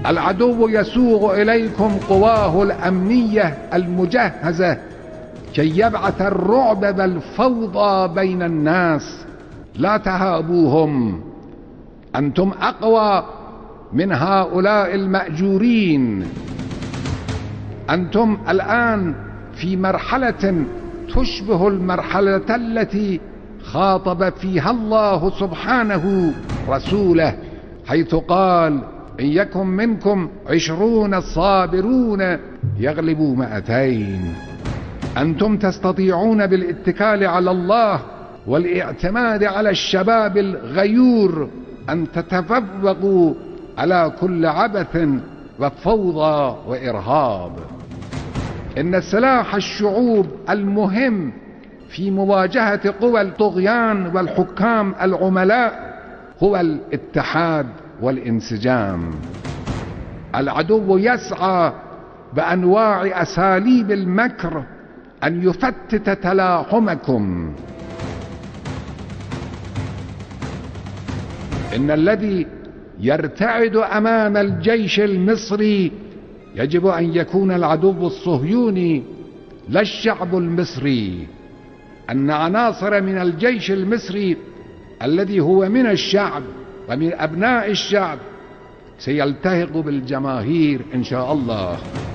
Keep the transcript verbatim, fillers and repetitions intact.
العدو يسوغ إليكم قواه الأمنية المجهزة كي يبعث الرعب والفوضى بين الناس. لا تهابوهم، أنتم أقوى من هؤلاء المأجورين. أنتم الآن في مرحلة تشبه المرحلة التي خاطب فيها الله سبحانه رسوله، حيث قال: إن يكن منكم عشرون صابرون يغلبوا مئتين. أنتم تستطيعون بالاتكال على الله والاعتماد على الشباب الغيور أن تتفوقوا على كل عبث وفوضى وإرهاب. إن سلاح الشعوب المهم في مواجهة قوى الطغيان والحكام العملاء هو الاتحاد والانسجام. العدو يسعى بأنواع أساليب المكر أن يفتت تلاحمكم. إن الذي يرتعد أمام الجيش المصري يجب أن يكون العدو الصهيوني لا الشعب المصري. أن عناصر من الجيش المصري الذي هو من الشعب ومن أبناء الشعب سيلتحق بالجماهير إن شاء الله.